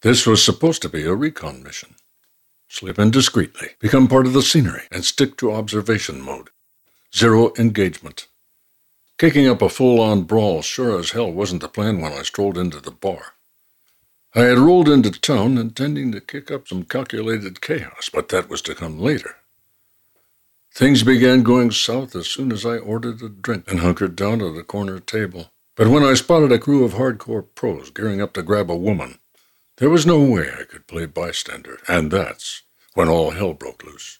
This was supposed to be a recon mission. Slip in discreetly, become part of the scenery, and stick to observation mode. Zero engagement. Kicking up a full-on brawl sure as hell wasn't the plan when I strolled into the bar. I had rolled into town intending to kick up some calculated chaos, but that was to come later. Things began going south as soon as I ordered a drink and hunkered down at a corner table. But when I spotted a crew of hardcore pros gearing up to grab a woman, there was no way I could play bystander, and that's when all hell broke loose.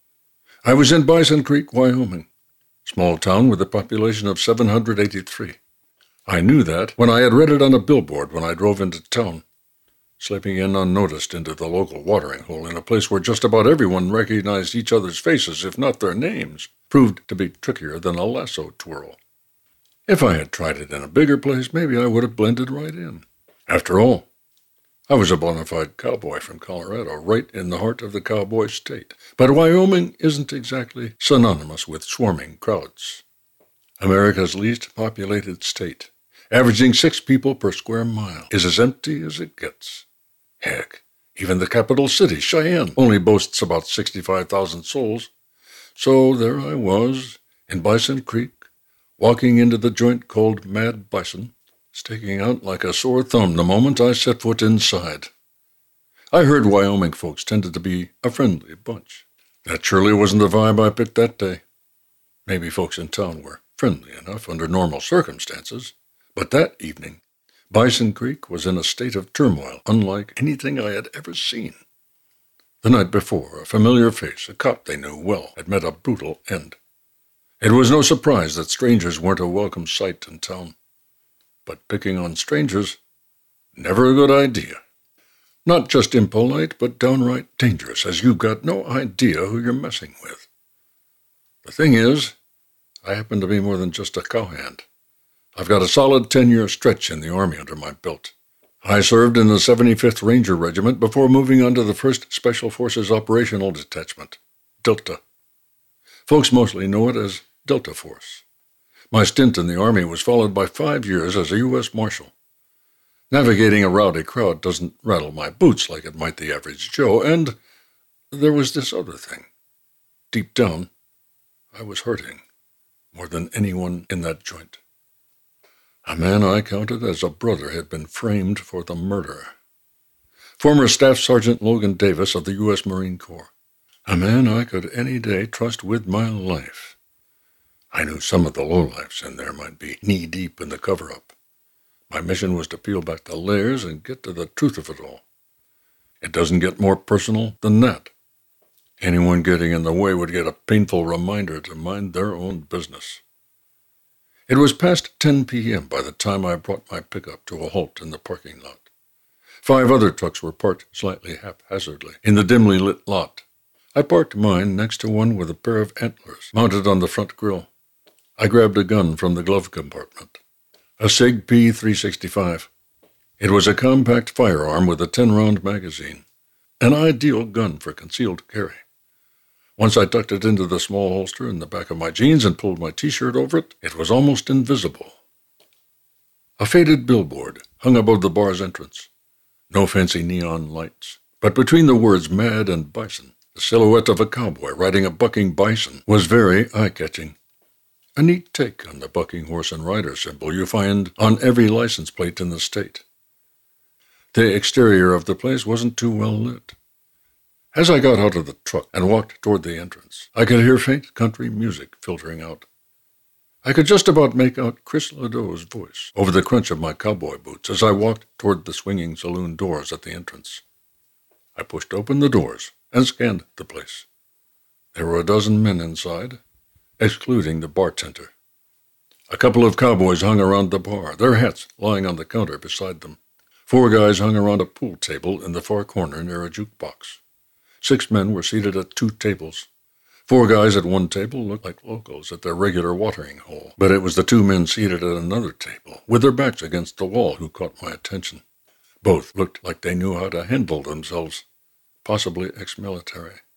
I was in Bison Creek, Wyoming, small town with a population of 783. I knew that when I had read it on a billboard when I drove into town. Slipping in unnoticed into the local watering hole in a place where just about everyone recognized each other's faces, if not their names, proved to be trickier than a lasso twirl. If I had tried it in a bigger place, maybe I would have blended right in. After all, I was a bona fide cowboy from Colorado, right in the heart of the cowboy state. But Wyoming isn't exactly synonymous with swarming crowds. America's least populated state, averaging 6 people per square mile, is as empty as it gets. Heck, even the capital city, Cheyenne, only boasts about 65,000 souls. So there I was, in Bison Creek, walking into the joint called Mad Bison, sticking out like a sore thumb the moment I set foot inside. I heard Wyoming folks tended to be a friendly bunch. That surely wasn't the vibe I picked that day. Maybe folks in town were friendly enough under normal circumstances, but that evening, Bison Creek was in a state of turmoil unlike anything I had ever seen. The night before, a familiar face, a cop they knew well, had met a brutal end. It was no surprise that strangers weren't a welcome sight in town. But picking on strangers, never a good idea. Not just impolite, but downright dangerous, as you've got no idea who you're messing with. The thing is, I happen to be more than just a cowhand. I've got a solid 10-year stretch in the Army under my belt. I served in the 75th Ranger Regiment before moving on to the 1st Special Forces Operational Detachment, Delta. Folks mostly know it as Delta Force. My stint in the Army was followed by 5 years as a U.S. Marshal. Navigating a rowdy crowd doesn't rattle my boots like it might the average Joe, and there was this other thing. Deep down, I was hurting more than anyone in that joint. A man I counted as a brother had been framed for the murder. Former Staff Sergeant Logan Davis of the U.S. Marine Corps. A man I could any day trust with my life. I knew some of the lowlifes in there might be knee-deep in the cover-up. My mission was to peel back the layers and get to the truth of it all. It doesn't get more personal than that. Anyone getting in the way would get a painful reminder to mind their own business. It was past 10 p.m. by the time I brought my pickup to a halt in the parking lot. 5 other trucks were parked slightly haphazardly in the dimly lit lot. I parked mine next to one with a pair of antlers mounted on the front grille. I grabbed a gun from the glove compartment, a SIG P365. It was a compact firearm with a 10-round magazine, an ideal gun for concealed carry. Once I tucked it into the small holster in the back of my jeans and pulled my T-shirt over it, it was almost invisible. A faded billboard hung above the bar's entrance. No fancy neon lights, but between the words Mad and Bison, the silhouette of a cowboy riding a bucking bison was very eye-catching. A neat take on the bucking horse and rider symbol you find on every license plate in the state. The exterior of the place wasn't too well lit. As I got out of the truck and walked toward the entrance, I could hear faint country music filtering out. I could just about make out Chris Ledoux' voice over the crunch of my cowboy boots as I walked toward the swinging saloon doors at the entrance. I pushed open the doors and scanned the place. There were a dozen men inside, excluding the bartender. A couple of cowboys hung around the bar, their hats lying on the counter beside them. 4 guys hung around a pool table in the far corner near a jukebox. 6 men were seated at 2 tables. 4 guys at one table looked like locals at their regular watering hole, but it was the 2 men seated at another table, with their backs against the wall, who caught my attention. Both looked like they knew how to handle themselves, possibly ex-military.